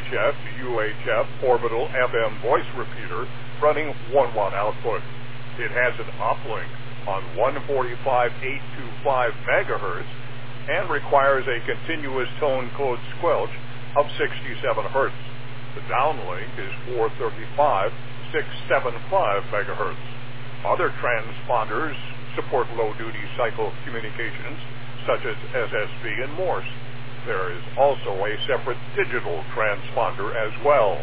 VHF to UHF orbital FM voice repeater running 1 watt output. It has an uplink on 145.825 megahertz and requires a continuous tone code squelch of 67 hertz. The downlink is 435.675 megahertz. Other transponders support low-duty cycle communications, such as SSB and Morse. There is also a separate digital transponder as well.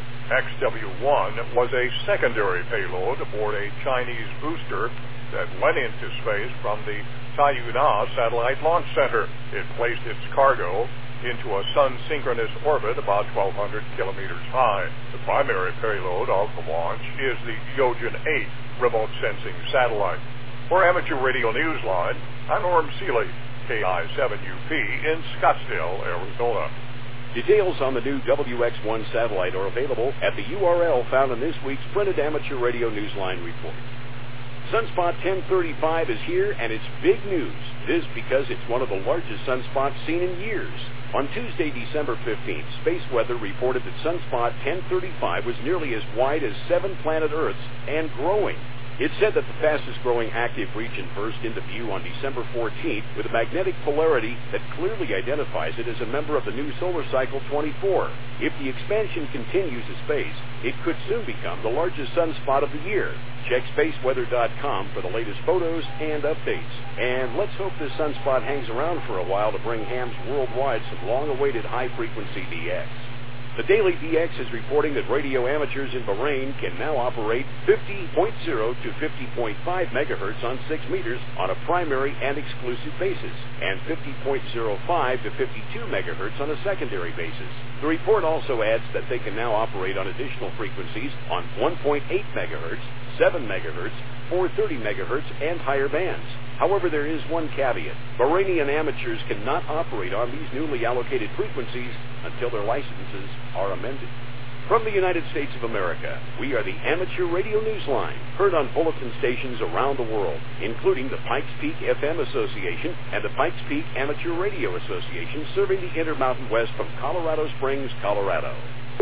XW-1 was a secondary payload aboard a Chinese booster that went into space from the Taiyuan Satellite Launch Center. It placed its cargo into a sun-synchronous orbit about 1,200 kilometers high. The primary payload of the launch is the Yojin 8 remote sensing satellite. For Amateur Radio Newsline, I'm Norm Seeley, KI7UP in Scottsdale, Arizona. Details on the new WX-1 satellite are available at the URL found in this week's printed Amateur Radio Newsline report. Sunspot 1035 is here, and it's big news. This because it's one of the largest sunspots seen in years. On Tuesday, December 15th, Space Weather reported that Sunspot 1035 was nearly as wide as 7 planet Earths and growing. It said that the fastest-growing active region burst into view on December 14th with a magnetic polarity that clearly identifies it as a member of the new solar cycle 24. If the expansion continues to space, it could soon become the largest sunspot of the year. Check spaceweather.com for the latest photos and updates. And let's hope this sunspot hangs around for a while to bring hams worldwide some long-awaited high-frequency DX. The Daily DX is reporting that radio amateurs in Bahrain can now operate 50.0 to 50.5 megahertz on 6 meters on a primary and exclusive basis, and 50.05 to 52 megahertz on a secondary basis. The report also adds that they can now operate on additional frequencies on 1.8 megahertz, 7 megahertz, 430 megahertz, and higher bands. However, there is one caveat. Bahrainian amateurs cannot operate on these newly allocated frequencies until their licenses are amended. From the United States of America, we are the Amateur Radio Newsline, heard on bulletin stations around the world, including the Pikes Peak FM Association and the Pikes Peak Amateur Radio Association, serving the Intermountain West from Colorado Springs, Colorado.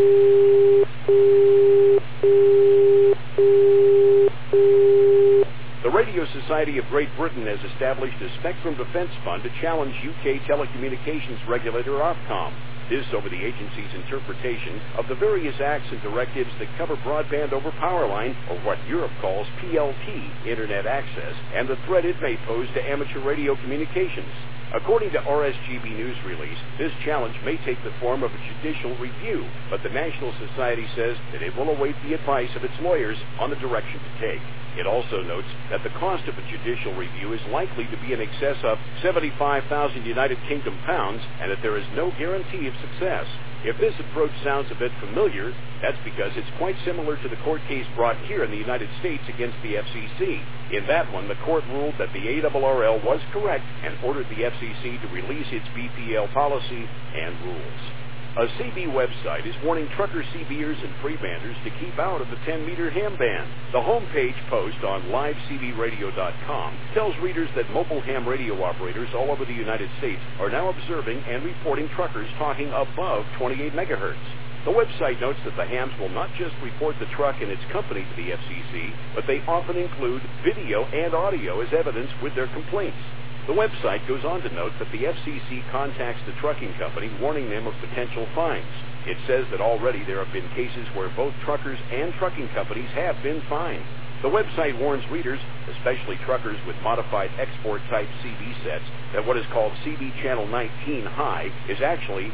The Radio Society of Great Britain has established a Spectrum Defence Fund to challenge UK telecommunications regulator Ofcom. This over the agency's interpretation of the various acts and directives that cover broadband over power line, or what Europe calls PLP, Internet access, and the threat it may pose to amateur radio communications. According to RSGB News release, this challenge may take the form of a judicial review, but the National Society says that it will await the advice of its lawyers on the direction to take. It also notes that the cost of a judicial review is likely to be in excess of 75,000 United Kingdom pounds, and that there is no guarantee of success. If this approach sounds a bit familiar, that's because it's quite similar to the court case brought here in the United States against the FCC. In that one, the court ruled that the ARRL was correct and ordered the FCC to release its BPL policy and rules. A CB website is warning trucker CBers and freebanders to keep out of the 10-meter ham ban. The homepage post on livecbradio.com tells readers that mobile ham radio operators all over the United States are now observing and reporting truckers talking above 28 megahertz. The website notes that the hams will not just report the truck and its company to the FCC, but they often include video and audio as evidence with their complaints. The website goes on to note that the FCC contacts the trucking company, warning them of potential fines. It says that already there have been cases where both truckers and trucking companies have been fined. The website warns readers, especially truckers with modified export-type CB sets, that what is called CB channel 19 high is actually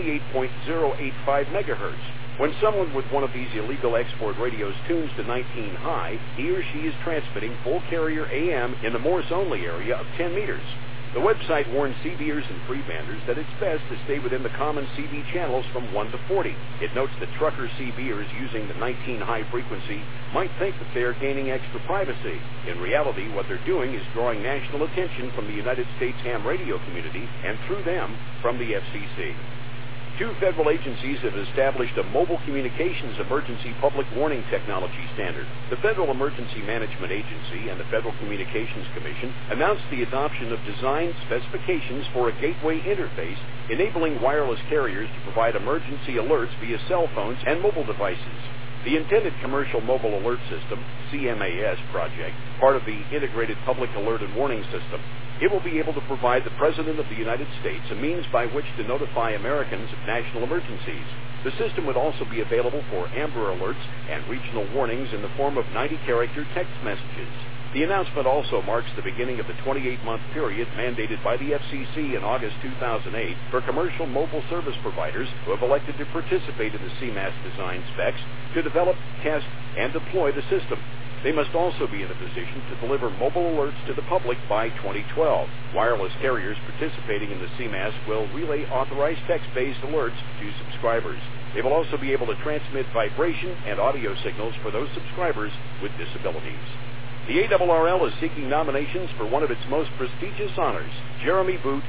28.085 megahertz. When someone with one of these illegal export radios tunes to 19 high, he or she is transmitting full carrier AM in the Morse-only area of 10 meters. The website warns CBers and freebanders that it's best to stay within the common CB channels from 1 to 40. It notes that trucker CBers using the 19 high frequency might think that they are gaining extra privacy. In reality, what they're doing is drawing national attention from the United States ham radio community and through them from the FCC. 2 federal agencies have established a mobile communications emergency public warning technology standard. The Federal Emergency Management Agency and the Federal Communications Commission announced the adoption of design specifications for a gateway interface enabling wireless carriers to provide emergency alerts via cell phones and mobile devices. The intended Commercial Mobile Alert System, CMAS project, part of the Integrated Public Alert and Warning System. It will be able to provide the President of the United States a means by which to notify Americans of national emergencies. The system would also be available for Amber Alerts and regional warnings in the form of 90-character text messages. The announcement also marks the beginning of the 28-month period mandated by the FCC in August 2008 for commercial mobile service providers who have elected to participate in the CMAS design specs to develop, test, and deploy the system. They must also be in a position to deliver mobile alerts to the public by 2012. Wireless carriers participating in the CMAS will relay authorized text-based alerts to subscribers. They will also be able to transmit vibration and audio signals for those subscribers with disabilities. The ARRL is seeking nominations for one of its most prestigious honors. Jeremy Boot,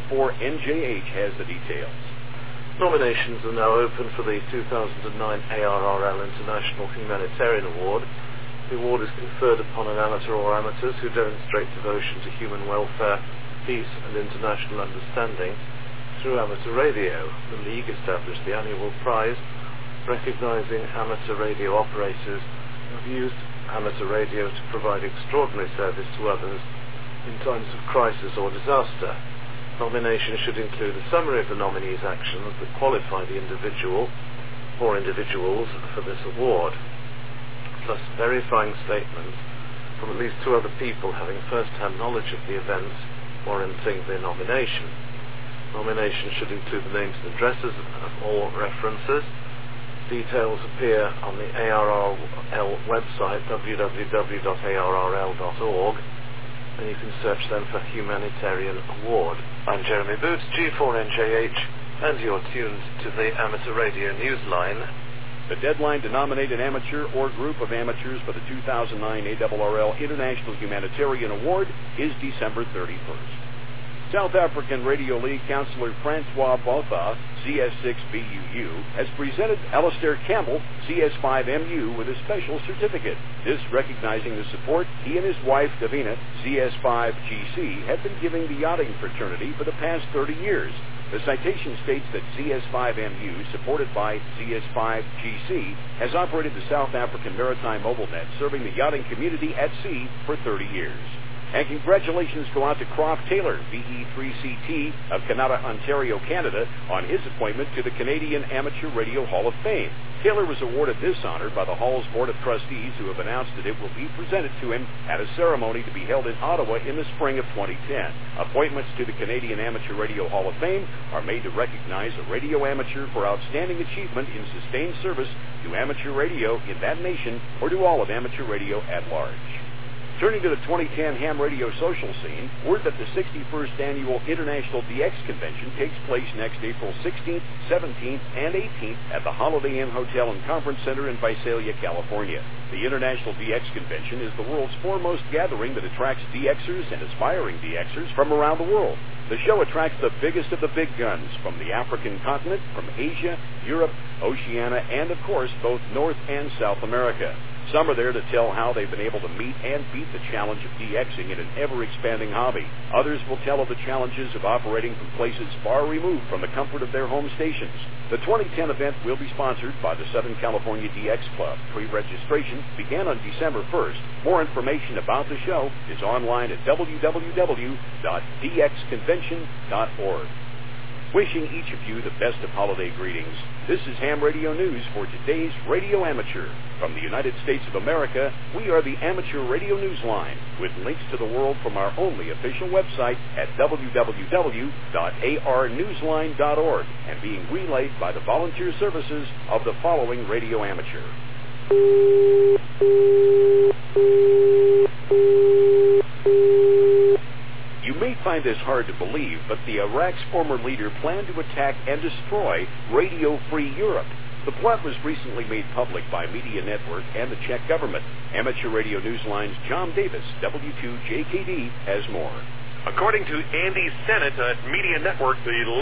G4NJH, has the details. Nominations are now open for the 2009 ARRL International Humanitarian Award. The award is conferred upon an amateur or amateurs who demonstrate devotion to human welfare, peace, and international understanding through amateur radio. The League established the annual prize, recognizing amateur radio operators who have used amateur radio to provide extraordinary service to others in times of crisis or disaster. Nominations should include a summary of the nominees' actions that qualify the individual or individuals for this award, plus verifying statements from at least 2 other people having first-hand knowledge of the events warranting their nomination. Nominations should include the names and addresses of all references. Details appear on the ARRL website, www.arrl.org, and you can search then for Humanitarian Award. I'm Jeremy Boots, G4NJH, and you're tuned to the Amateur Radio Newsline. The deadline to nominate an amateur or group of amateurs for the 2009 ARRL International Humanitarian Award is December 31st. South African Radio League Councillor Francois Botha, CS6BUU, has presented Alistair Campbell, CS5MU, with a special certificate. This recognizing the support he and his wife, Davina, CS5GC, have been giving the yachting fraternity for the past 30 years. The citation states that CS5MU, supported by CS5GC, has operated the South African Maritime Mobile Net, serving the yachting community at sea for 30 years. And congratulations go out to Croft Taylor, VE3CT of Canada, Ontario, Canada, on his appointment to the Canadian Amateur Radio Hall of Fame. Taylor was awarded this honor by the Hall's Board of Trustees, who have announced that it will be presented to him at a ceremony to be held in Ottawa in the spring of 2010. Appointments to the Canadian Amateur Radio Hall of Fame are made to recognize a radio amateur for outstanding achievement in sustained service to amateur radio in that nation or to all of amateur radio at large. Turning to the 2010 ham radio social scene, word that the 61st Annual International DX Convention takes place next April 16th, 17th, and 18th at the Holiday Inn Hotel and Conference Center in Visalia, California. The International DX Convention is the world's foremost gathering that attracts DXers and aspiring DXers from around the world. The show attracts the biggest of the big guns from the African continent, from Asia, Europe, Oceania, and, of course, both North and South America. Some are there to tell how they've been able to meet and beat the challenge of DXing in an ever-expanding hobby. Others will tell of the challenges of operating from places far removed from the comfort of their home stations. The 2010 event will be sponsored by the Southern California DX Club. Pre-registration began on December 1st. More information about the show is online at www.dxconvention.org. Wishing each of you the best of holiday greetings. This is Ham Radio News for today's Radio Amateur. From the United States of America, we are the Amateur Radio Newsline, with links to the world from our only official website at www.arnewsline.org and being relayed by the volunteer services of the following Radio Amateur. You may find this hard to believe, but the Iraq's former leader planned to attack and destroy Radio Free Europe. The plot was recently made public by Media Network and the Czech government. Amateur Radio Newsline's John Davis, W2JKD, has more. According to Andy Sennett at Media Network, the late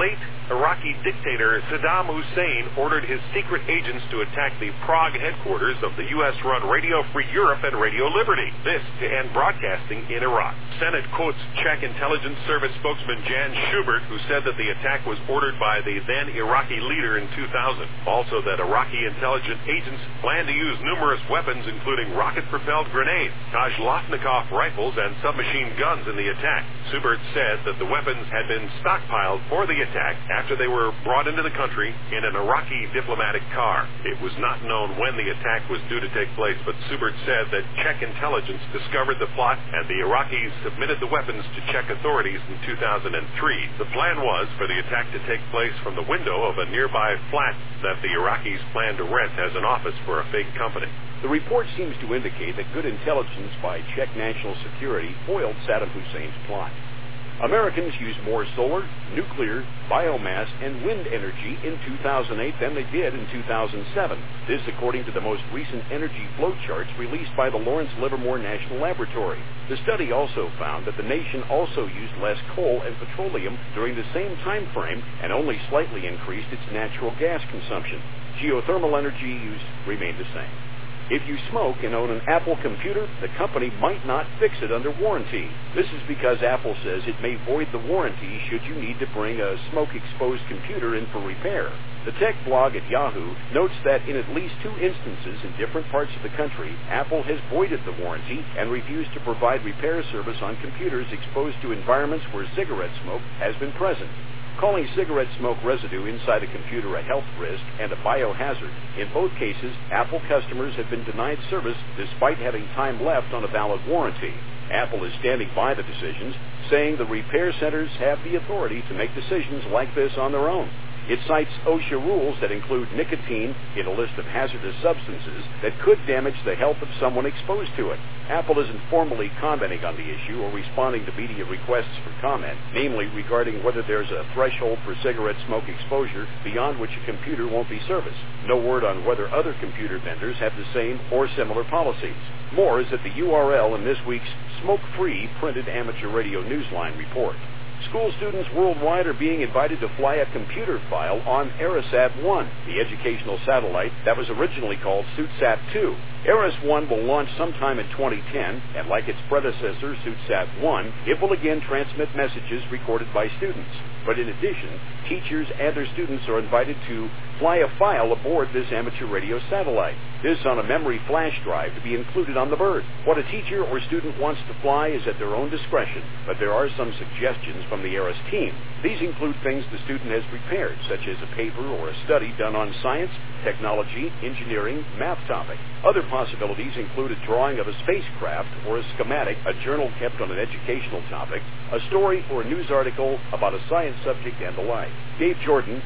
Iraqi dictator Saddam Hussein ordered his secret agents to attack the Prague headquarters of the U.S.-run Radio Free Europe and Radio Liberty. This to end broadcasting in Iraq. Senate quotes Czech intelligence service spokesman Jan Schubert, who said that the attack was ordered by the then Iraqi leader in 2000. Also that Iraqi intelligence agents plan to use numerous weapons, including rocket-propelled grenades, Kalashnikov rifles, and submachine guns in the attack. Schubert said that the weapons had been stockpiled for the attack after they were brought into the country in an Iraqi diplomatic car. It was not known when the attack was due to take place, but Schubert said that Czech intelligence discovered the plot and the Iraqis submitted the weapons to Czech authorities in 2003. The plan was for the attack to take place from the window of a nearby flat that the Iraqis planned to rent as an office for a fake company. The report seems to indicate that good intelligence by Czech national security foiled Saddam Hussein's plot. Americans used more solar, nuclear, biomass, and wind energy in 2008 than they did in 2007. This according to the most recent energy flow charts released by the Lawrence Livermore National Laboratory. The study also found that the nation also used less coal and petroleum during the same time frame and only slightly increased its natural gas consumption. Geothermal energy use remained the same. If you smoke and own an Apple computer, the company might not fix it under warranty. This is because Apple says it may void the warranty should you need to bring a smoke-exposed computer in for repair. The tech blog at Yahoo notes that in at least 2 instances in different parts of the country, Apple has voided the warranty and refused to provide repair service on computers exposed to environments where cigarette smoke has been present. Calling cigarette smoke residue inside a computer a health risk and a biohazard. In both cases, Apple customers have been denied service despite having time left on a valid warranty. Apple is standing by the decisions, saying the repair centers have the authority to make decisions like this on their own. It cites OSHA rules that include nicotine in a list of hazardous substances that could damage the health of someone exposed to it. Apple isn't formally commenting on the issue or responding to media requests for comment, namely regarding whether there's a threshold for cigarette smoke exposure beyond which a computer won't be serviced. No word on whether other computer vendors have the same or similar policies. More is at the URL in this week's Smoke-Free Printed Amateur Radio Newsline report. School students worldwide are being invited to fly a computer file on AeroSat-1, the educational satellite that was originally called SuitSat-2. AeroS-1 will launch sometime in 2010, and like its predecessor, SuitSat-1, it will again transmit messages recorded by students. But in addition, teachers and their students are invited to fly a file aboard this amateur radio satellite. This on a memory flash drive to be included on the bird. What a teacher or student wants to fly is at their own discretion, but there are some suggestions from the AEROS team. These include things the student has prepared, such as a paper or a study done on science, technology, engineering, math topic. Other possibilities include a drawing of a spacecraft or a schematic, a journal kept on an educational topic, a story or a news article about a science subject, and the like. Dave Jordan,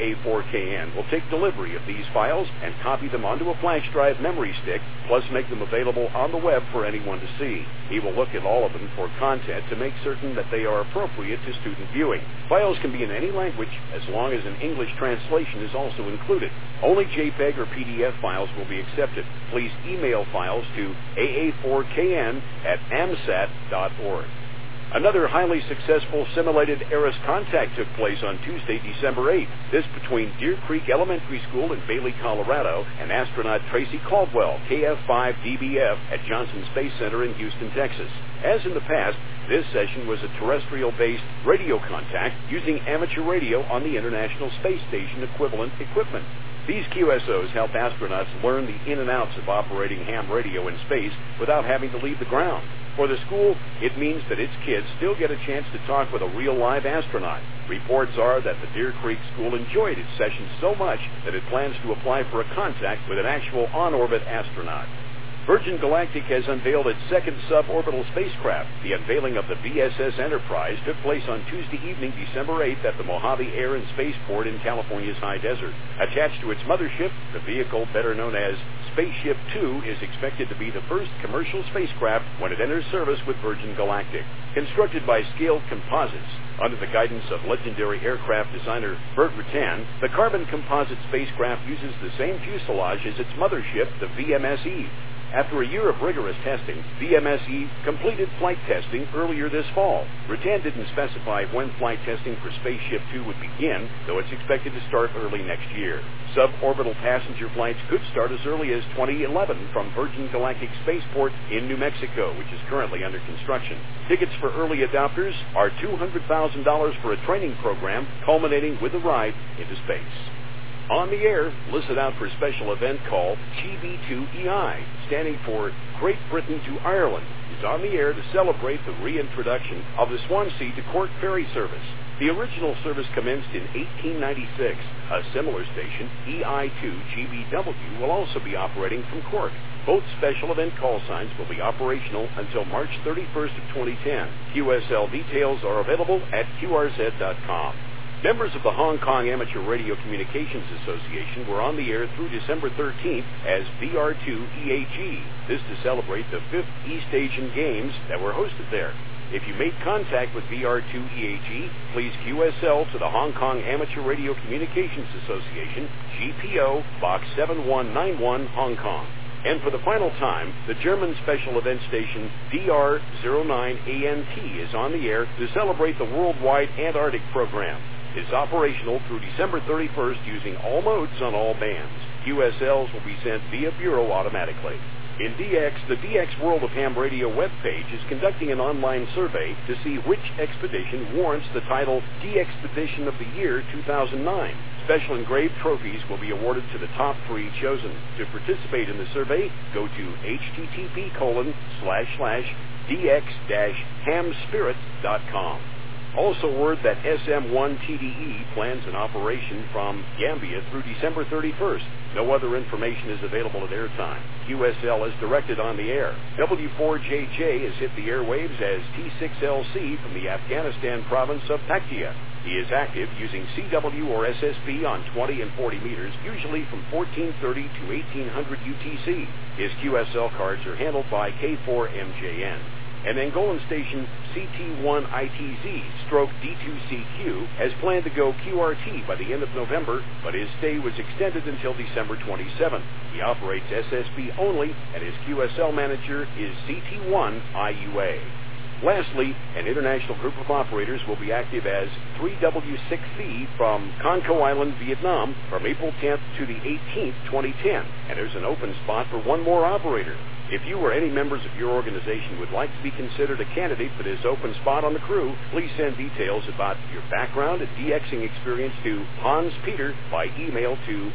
AA4KN, will take delivery of these files and copy them onto a flash drive memory stick, plus make them available on the web for anyone to see. He will look at all of them for content to make certain that they are appropriate to student viewing. Files can be in any language as long as an English translation is also included. Only JPEG or PDF files will be accepted. Please email files to aa4kn@amsat.org. Another highly successful simulated AEROS contact took place on Tuesday, December 8th. This between Deer Creek Elementary School in Bailey, Colorado, and astronaut Tracy Caldwell, KF-5DBF, at Johnson Space Center in Houston, Texas. As in the past, this session was a terrestrial-based radio contact using amateur radio on the International Space Station equivalent equipment. These QSOs help astronauts learn the in and outs of operating ham radio in space without having to leave the ground. For the school, it means that its kids still get a chance to talk with a real live astronaut. Reports are that the Deer Creek School enjoyed its session so much that it plans to apply for a contact with an actual on-orbit astronaut. Virgin Galactic has unveiled its second suborbital spacecraft. The unveiling of the VSS Enterprise took place on Tuesday evening, December 8th, at the Mojave Air and Spaceport in California's high desert. Attached to its mothership, the vehicle, better known as Spaceship Two, is expected to be the first commercial spacecraft when it enters service with Virgin Galactic. Constructed by Scaled Composites, under the guidance of legendary aircraft designer Burt Rutan, the carbon composite spacecraft uses the same fuselage as its mothership, the VMS Eve. After a year of rigorous testing, VMSE completed flight testing earlier this fall. Rutan didn't specify when flight testing for Spaceship Two would begin, though it's expected to start early next year. Suborbital passenger flights could start as early as 2011 from Virgin Galactic Spaceport in New Mexico, which is currently under construction. Tickets for early adopters are $200,000 for a training program culminating with a ride into space. On the air, listen out for a special event called GB2EI, standing for Great Britain to Ireland, is on the air to celebrate the reintroduction of the Swansea to Cork ferry service. The original service commenced in 1896. A similar station, EI2GBW, will also be operating from Cork. Both special event call signs will be operational until March 31st of 2010. QSL details are available at QRZ.com. Members of the Hong Kong Amateur Radio Communications Association were on the air through December 13th as VR2EAG. This to celebrate the 5th East Asian Games that were hosted there. If you made contact with VR2EAG, please QSL to the Hong Kong Amateur Radio Communications Association, GPO, Box 7191, Hong Kong. And for the final time, the German special event station DR09ANT is on the air to celebrate the worldwide Antarctic program. It's operational through December 31st using all modes on all bands. QSLs will be sent via Bureau automatically. In DX, the DX World of Ham Radio webpage is conducting an online survey to see which expedition warrants the title DXpedition of the Year 2009. Special engraved trophies will be awarded to the top 3 chosen. To participate in the survey, go to http://dx-hamspirit.com. Also word that SM1TDE plans an operation from Gambia through December 31st. No other information is available at airtime. QSL is directed on the air. W4JJ has hit the airwaves as T6LC from the Afghanistan province of Paktia. He is active using CW or SSB on 20 and 40 meters, usually from 1430 to 1800 UTC. His QSL cards are handled by K4MJN. An Angolan station CT1ITZ/D2CQ has planned to go QRT by the end of November, but his stay was extended until December 27th. He operates SSB only, and his QSL manager is CT1IUA. Lastly, an international group of operators will be active as 3W6C from Conco Island, Vietnam, from April 10th to the 18th, 2010, and there's an open spot for one more operator. If you or any members of your organization would like to be considered a candidate for this open spot on the crew, please send details about your background and DXing experience to Hans Peter by email to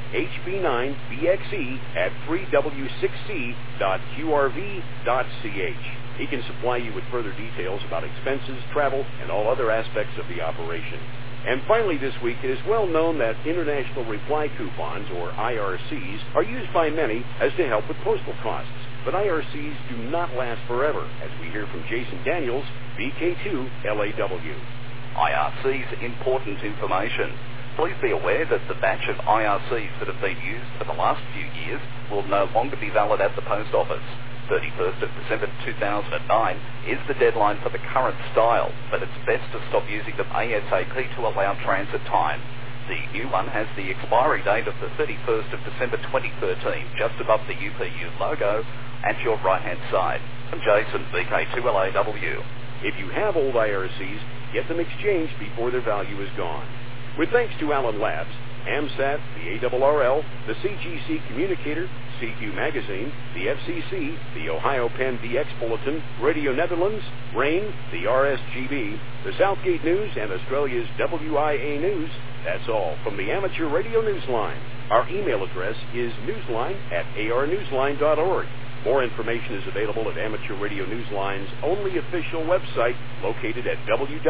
hb9bxe@3w6c.qrv.ch. He can supply you with further details about expenses, travel, and all other aspects of the operation. And finally this week, it is well known that international reply coupons, or IRCs, are used by many as to help with postal costs. But IRCs do not last forever, as we hear from Jason Daniels, VK2LAW. IRCs, important information. Please be aware that the batch of IRCs that have been used for the last few years will no longer be valid at the post office. 31st of December 2009 is the deadline for the current style, but it's best to stop using them ASAP to allow transit time. The new one has the expiry date of the 31st of December 2013, just above the UPU logo at your right-hand side. I'm Jason, VK2LAW. If you have old IRCs, get them exchanged before their value is gone. With thanks to Allen Labs, AMSAT, the ARRL, the CGC Communicator, CQ Magazine, the FCC, the Ohio Penn DX Bulletin, Radio Netherlands, RAIN, the RSGB, the Southgate News, and Australia's WIA News, that's all from the Amateur Radio Newsline. Our email address is newsline@arnewsline.org. More information is available at Amateur Radio Newsline's only official website, located at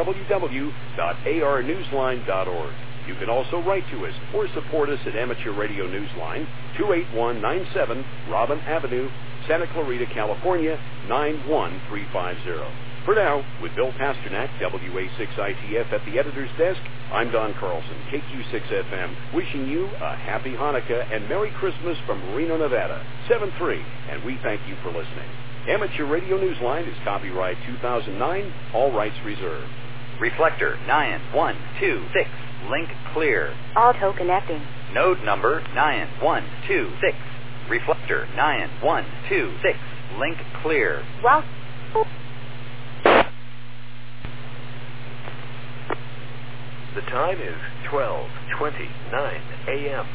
www.arnewsline.org. You can also write to us or support us at Amateur Radio Newsline, 28197 Robin Avenue, Santa Clarita, California, 91350. For now, with Bill Pasternak, WA6ITF at the editor's desk, I'm Don Carlson, KQ6FM, wishing you a happy Hanukkah and Merry Christmas from Reno, Nevada, 7-3, and we thank you for listening. Amateur Radio Newsline is copyright 2009, all rights reserved. Reflector 9126, link clear. Auto connecting. Node number 9126. Reflector 9126. Link clear. Well. The time is 12:29 a.m.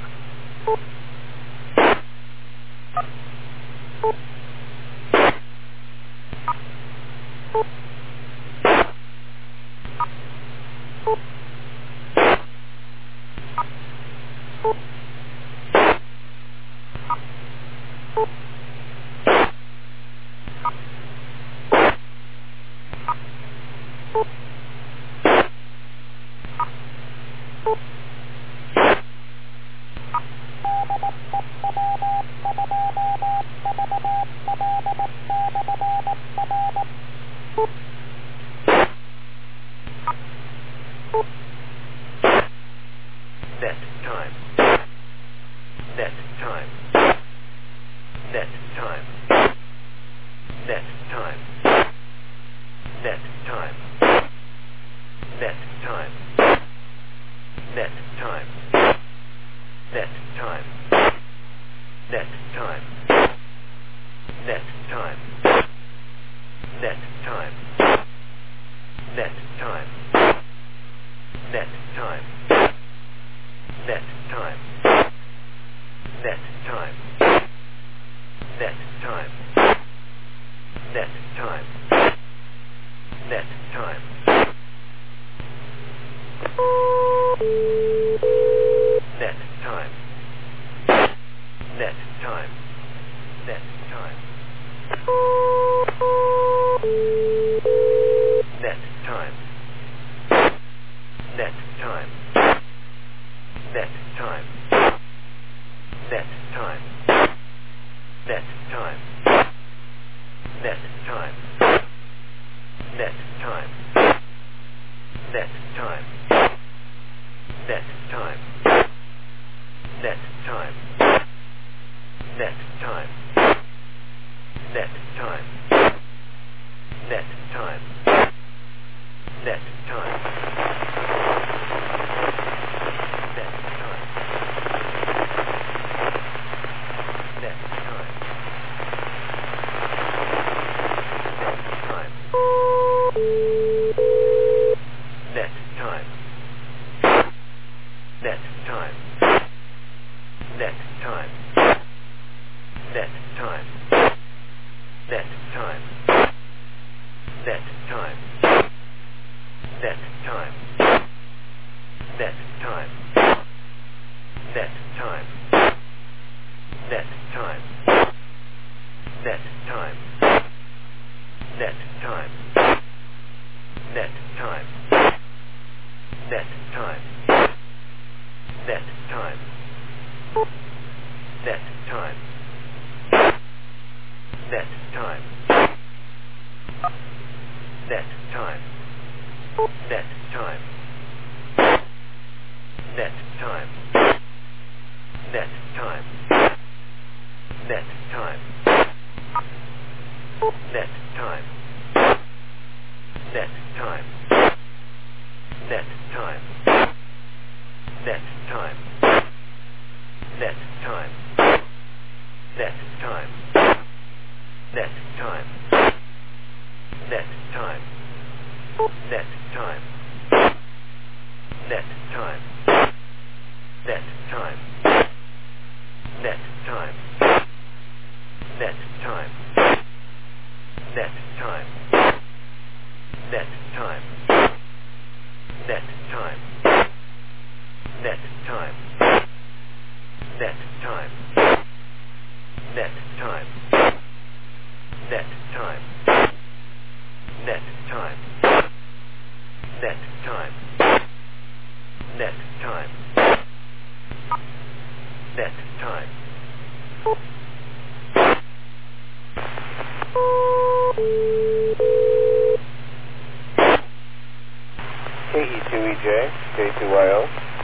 KE2EJ, K2YO.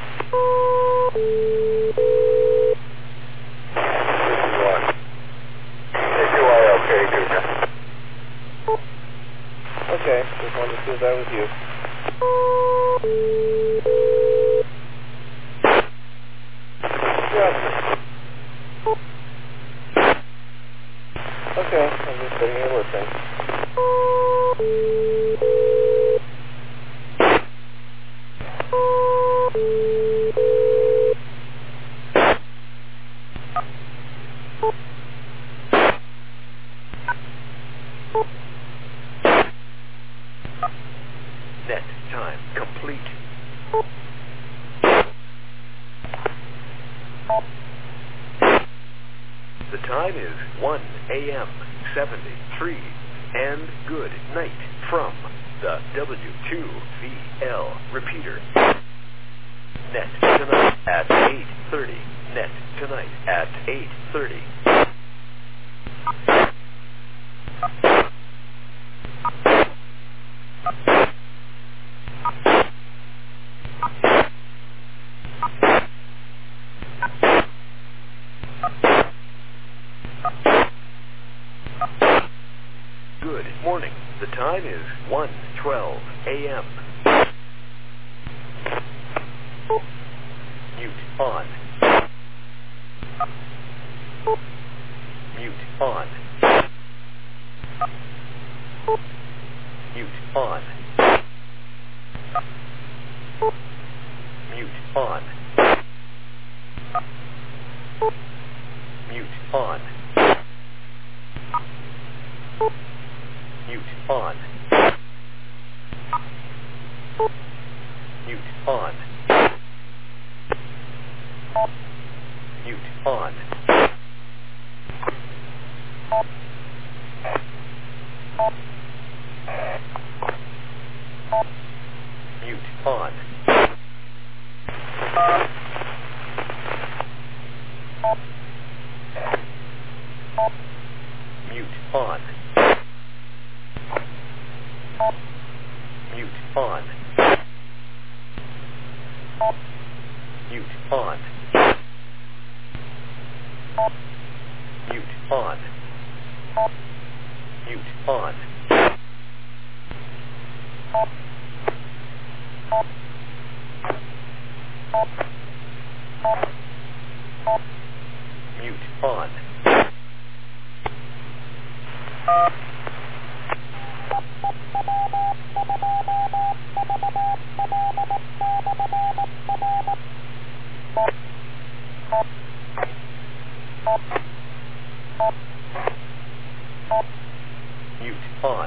K2YO, K2J. Okay, just wanted to see if that was you. Yeah. Okay, I'm just sitting here listening. Net time complete. The time is 1 a.m. 73, and good night from the W2VL repeater. Net tonight at 8:30. Net tonight at 8:30. Good morning. The time is 1:12 a.m. Mute on. Mute on. Mute on. Mute on. Mute on. Mute on. Mute on. Mute on. Mute on. Mute on. Mute on. Mute on. Mute on. Mute on. Mute on. Mute on.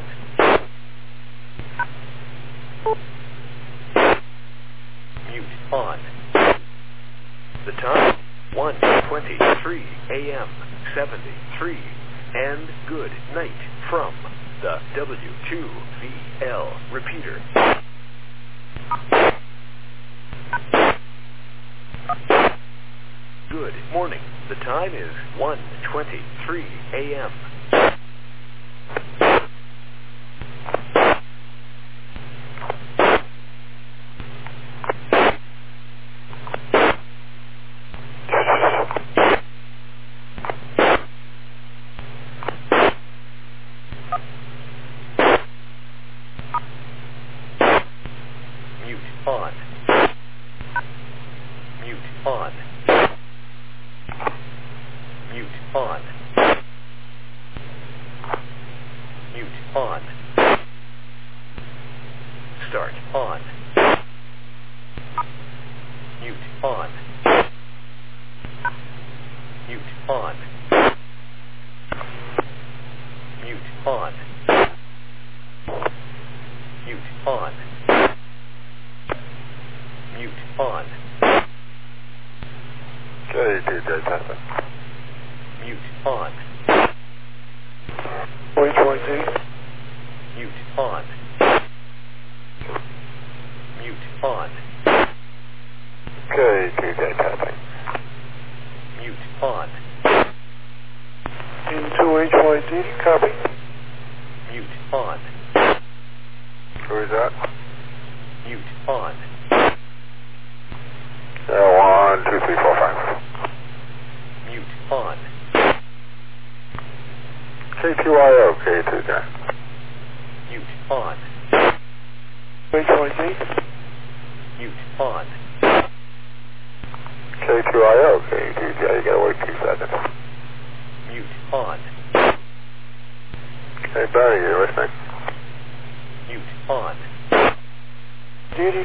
Mute on. The time 1:23 a.m. 73, and good night from the W2VL repeater. Good morning. The time is 1:23 a.m. Mute on. Mute on. Mute on. Mute on. Start on. Mute on. Mute on. Mute on. Mute on. Mute on. K2J testing. Mute on. H1T. Mute on. Mute on. K2J testing. Mute on. N2HYT, copy. Mute on. Who is that? Mute on. 1, 2, 3, 4, 5. Mute on. K2IO, K2J. Mute on. H1T. Mute on. K2IO, K2J. You gotta wait 2 seconds. Mute on.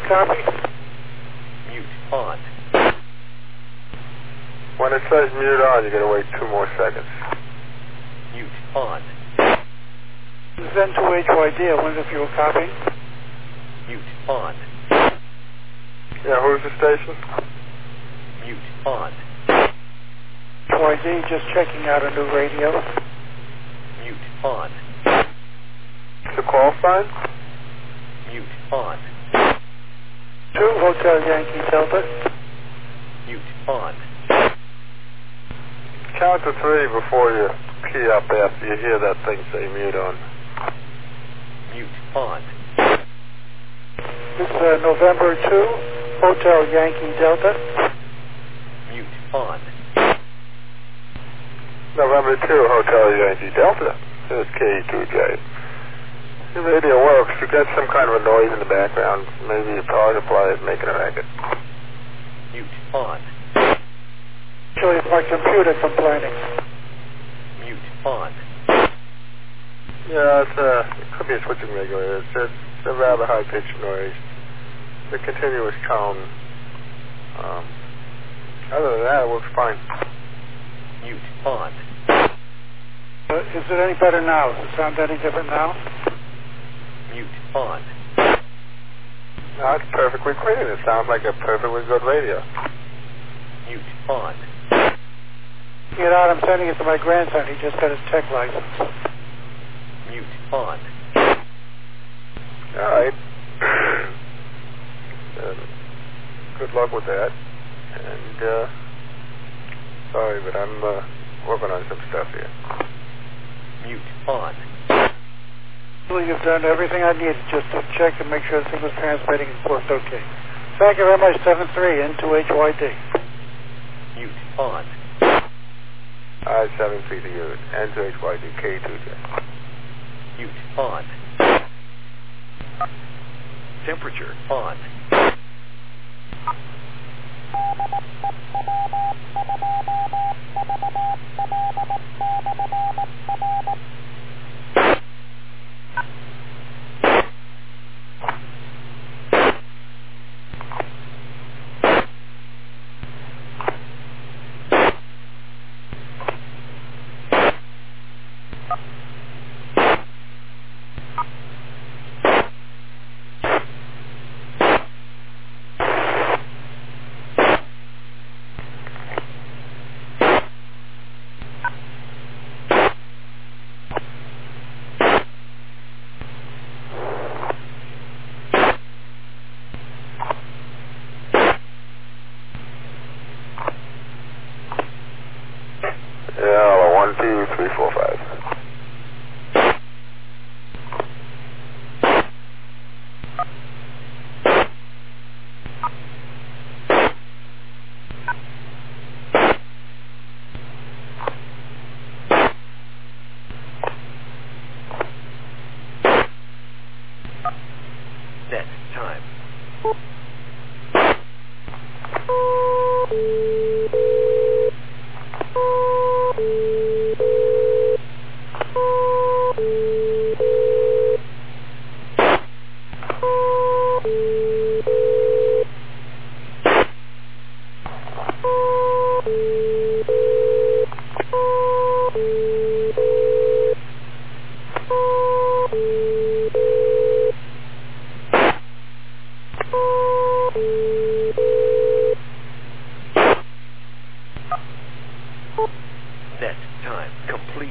copy? Mute on. When it says mute on, you're going to wait 2 more seconds. Mute on. Zen 2HYD, I wonder if you were copying? Mute on. Yeah, who's the station? Mute on. YD, just checking out a new radio. Mute on. The call sign? Mute on. 2 Hotel Yankee Delta. Mute on. Count to 3 before you key up after you hear that thing say mute on. Mute on. This is November 2, Hotel Yankee Delta. Mute on. November 2, Hotel Yankee Delta. This is K2J. The radio works. You get some kind of a noise in the background. Maybe your power supply is making a racket. Mute on. Actually, it's my computer complaining. Mute on. Yeah, it could be a switching regulator. It's a rather high-pitched noise. It's a continuous tone. Other than that, it works fine. Mute on. Is it any better now? Does it sound any different now? Mute on. No, it's perfectly clean. It sounds like a perfectly good radio. Mute on. You know, I'm sending it to my grandson. He just got his tech license. Mute on. All right. Good luck with that. And, sorry, but I'm working on some stuff here. Mute on. Well, you've done everything I needed just to check and make sure the thing was transmitting and worked okay. Thank you very much, 7-3, N2HYD. Mute on. Alright, 7-3 to you, N2HYD, K2J. Mute on. Temperature on. Yeah, 1, 2, 3, 4, 5. Net time. Net time complete.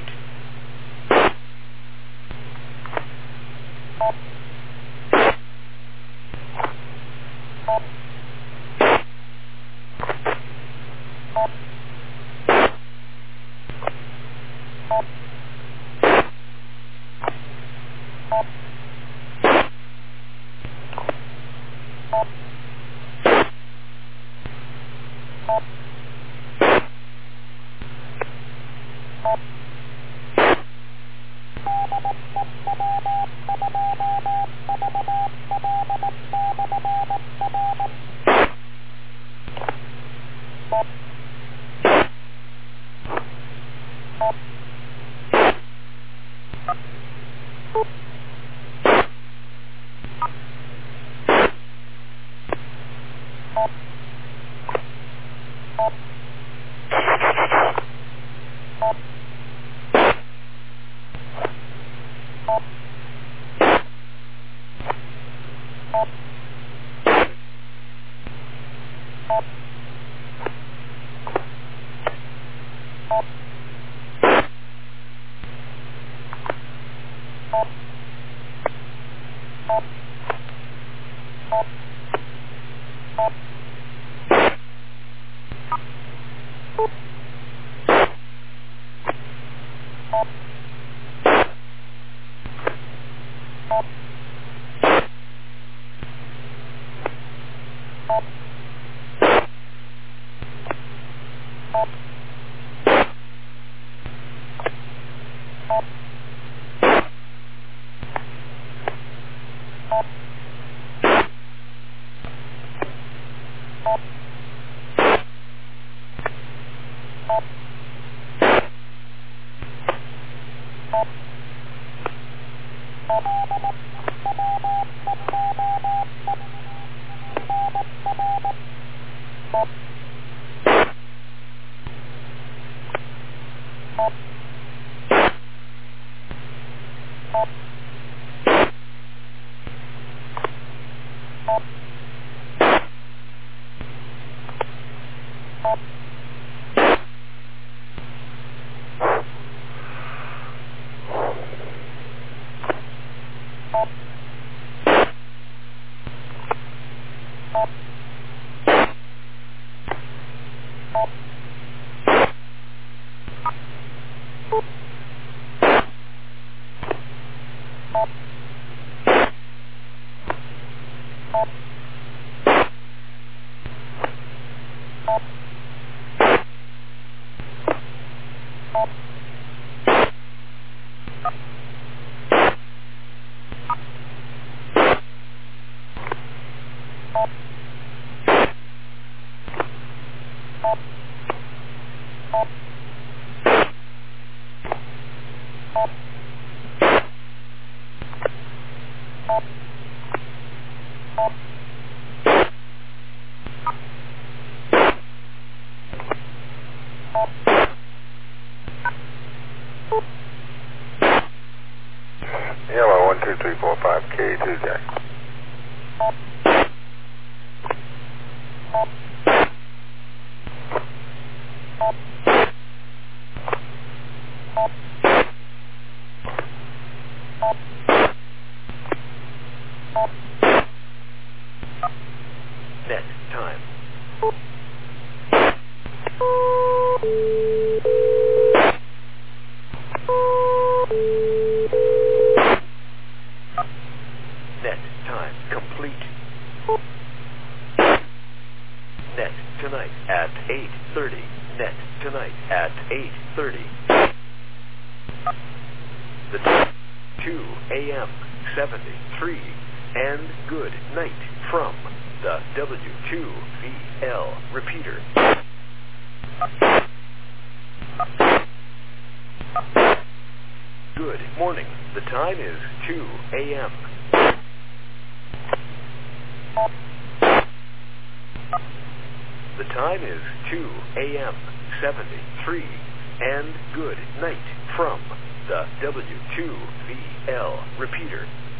Yellow 12345 K2J. Net time. Net time complete. Net tonight at 8:30. Net tonight at 8:30. The time 2 a.m. 73 and good night from the W2VL repeater. Good morning. The time is 2 a.m. The time is 2 a.m. 73 and good night from the W2VL repeater.